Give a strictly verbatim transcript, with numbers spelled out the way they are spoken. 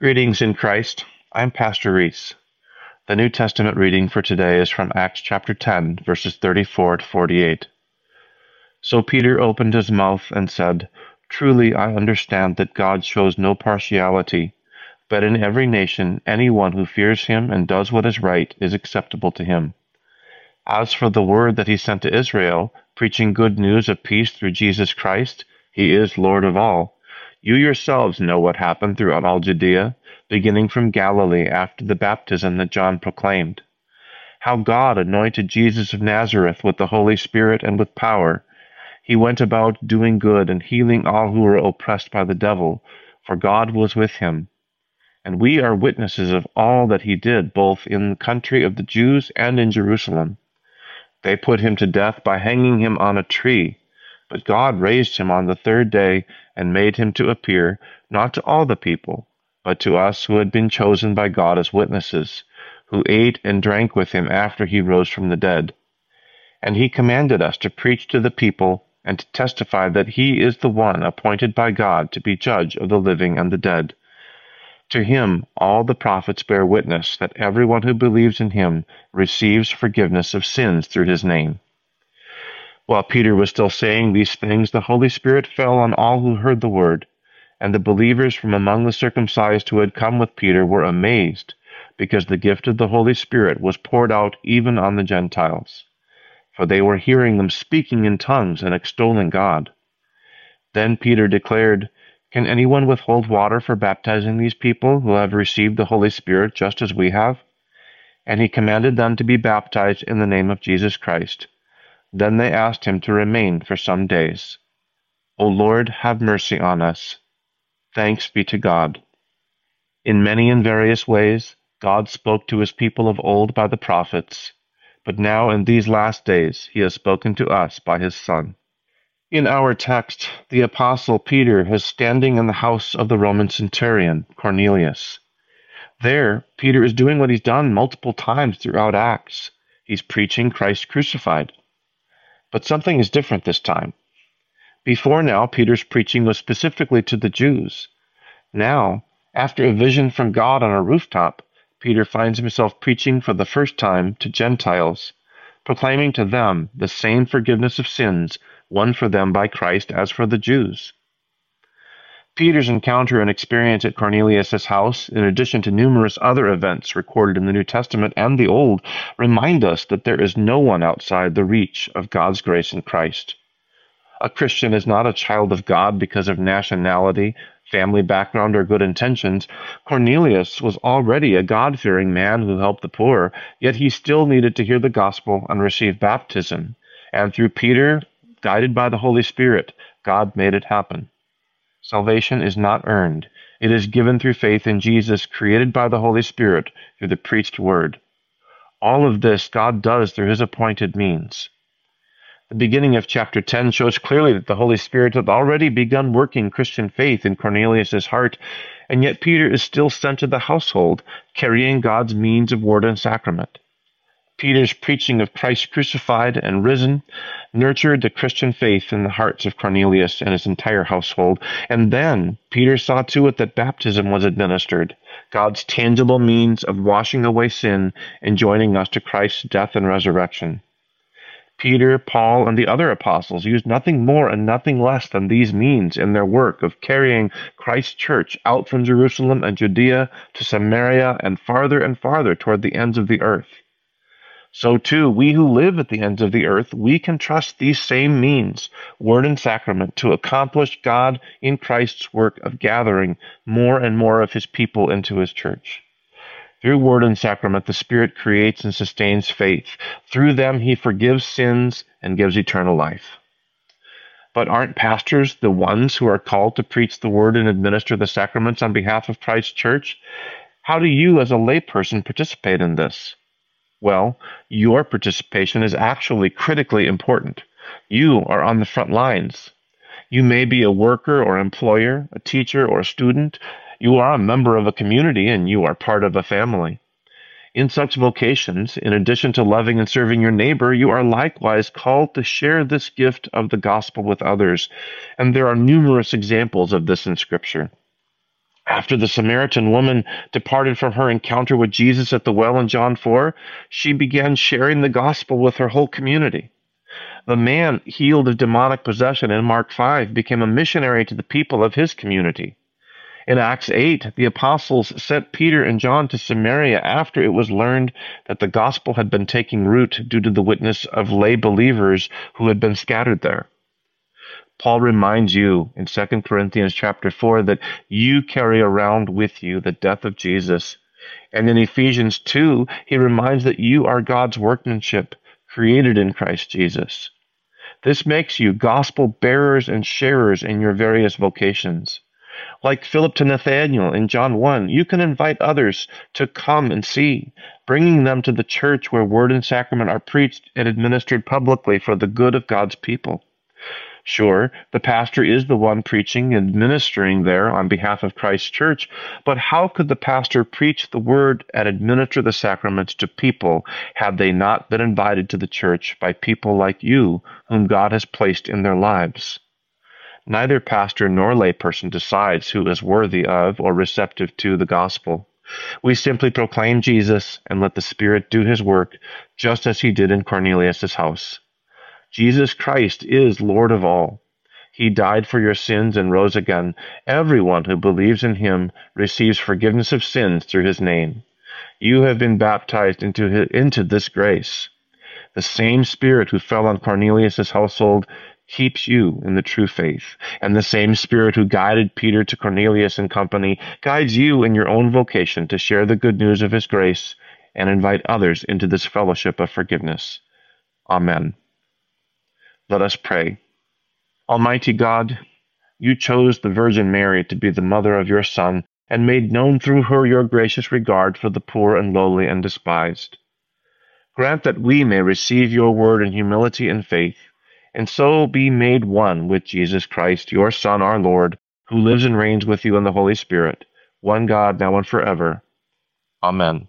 Greetings in Christ. I'm Pastor Reese. The New Testament reading for today is from Acts chapter ten, verses thirty-four to forty-eight. So Peter opened his mouth and said, "Truly I understand that God shows no partiality, but in every nation anyone who fears him and does what is right is acceptable to him. As for the word that he sent to Israel, preaching good news of peace through Jesus Christ, he is Lord of all. You yourselves know what happened throughout all Judea, beginning from Galilee after the baptism that John proclaimed. How God anointed Jesus of Nazareth with the Holy Spirit and with power. He went about doing good and healing all who were oppressed by the devil, for God was with him. And we are witnesses of all that he did, both in the country of the Jews and in Jerusalem. They put him to death by hanging him on a tree. But God raised him on the third day and made him to appear, not to all the people, but to us who had been chosen by God as witnesses, who ate and drank with him after he rose from the dead. And he commanded us to preach to the people and to testify that he is the one appointed by God to be judge of the living and the dead. To him all the prophets bear witness that everyone who believes in him receives forgiveness of sins through his name." While Peter was still saying these things, the Holy Spirit fell on all who heard the word, and the believers from among the circumcised who had come with Peter were amazed, because the gift of the Holy Spirit was poured out even on the Gentiles. For they were hearing them speaking in tongues and extolling God. Then Peter declared, "Can anyone withhold water for baptizing these people who have received the Holy Spirit just as we have?" And he commanded them to be baptized in the name of Jesus Christ. Then they asked him to remain for some days. "O Lord, have mercy on us." Thanks be to God. In many and various ways, God spoke to his people of old by the prophets, but now in these last days he has spoken to us by his Son. In our text, the Apostle Peter is standing in the house of the Roman centurion, Cornelius. There, Peter is doing what he's done multiple times throughout Acts. He's preaching Christ crucified. But something is different this time. Before now, Peter's preaching was specifically to the Jews. Now, after a vision from God on a rooftop, Peter finds himself preaching for the first time to Gentiles, proclaiming to them the same forgiveness of sins won for them by Christ as for the Jews. Peter's encounter and experience at Cornelius' house, in addition to numerous other events recorded in the New Testament and the Old, remind us that there is no one outside the reach of God's grace in Christ. A Christian is not a child of God because of nationality, family background, or good intentions. Cornelius was already a God-fearing man who helped the poor, yet he still needed to hear the gospel and receive baptism. And through Peter, guided by the Holy Spirit, God made it happen. Salvation is not earned. It is given through faith in Jesus, created by the Holy Spirit through the preached word. All of this God does through his appointed means. The beginning of chapter ten shows clearly that the Holy Spirit had already begun working Christian faith in Cornelius' heart, and yet Peter is still sent to the household, carrying God's means of word and sacrament. Peter's preaching of Christ crucified and risen nurtured the Christian faith in the hearts of Cornelius and his entire household. And then Peter saw to it that baptism was administered, God's tangible means of washing away sin and joining us to Christ's death and resurrection. Peter, Paul, and the other apostles used nothing more and nothing less than these means in their work of carrying Christ's church out from Jerusalem and Judea to Samaria and farther and farther toward the ends of the earth. So too, we who live at the ends of the earth, we can trust these same means, word and sacrament, to accomplish God in Christ's work of gathering more and more of his people into his church. Through word and sacrament, the Spirit creates and sustains faith. Through them, he forgives sins and gives eternal life. But aren't pastors the ones who are called to preach the word and administer the sacraments on behalf of Christ's church? How do you as a layperson participate in this? Well, your participation is actually critically important. You are on the front lines. You may be a worker or employer, a teacher or a student. You are a member of a community, and you are part of a family. In such vocations, in addition to loving and serving your neighbor, you are likewise called to share this gift of the gospel with others, and there are numerous examples of this in Scripture. After the Samaritan woman departed from her encounter with Jesus at the well in John four, she began sharing the gospel with her whole community. The man healed of demonic possession in Mark five became a missionary to the people of his community. In Acts eight, the apostles sent Peter and John to Samaria after it was learned that the gospel had been taking root due to the witness of lay believers who had been scattered there. Paul reminds you in Second Corinthians chapter four that you carry around with you the death of Jesus. And in Ephesians two, he reminds that you are God's workmanship, created in Christ Jesus. This makes you gospel bearers and sharers in your various vocations. Like Philip to Nathanael in John one, you can invite others to come and see, bringing them to the church where word and sacrament are preached and administered publicly for the good of God's people. Sure, the pastor is the one preaching and ministering there on behalf of Christ's church, but how could the pastor preach the word and administer the sacraments to people had they not been invited to the church by people like you, whom God has placed in their lives? Neither pastor nor layperson decides who is worthy of or receptive to the gospel. We simply proclaim Jesus and let the Spirit do his work, just as he did in Cornelius' house. Jesus Christ is Lord of all. He died for your sins and rose again. Everyone who believes in him receives forgiveness of sins through his name. You have been baptized into, his, into this grace. The same Spirit who fell on Cornelius' household keeps you in the true faith, and the same Spirit who guided Peter to Cornelius and company guides you in your own vocation to share the good news of his grace and invite others into this fellowship of forgiveness. Amen. Let us pray. Almighty God, you chose the Virgin Mary to be the mother of your Son and made known through her your gracious regard for the poor and lowly and despised. Grant that we may receive your word in humility and faith, and so be made one with Jesus Christ, your Son, our Lord, who lives and reigns with you in the Holy Spirit, one God, now and forever. Amen.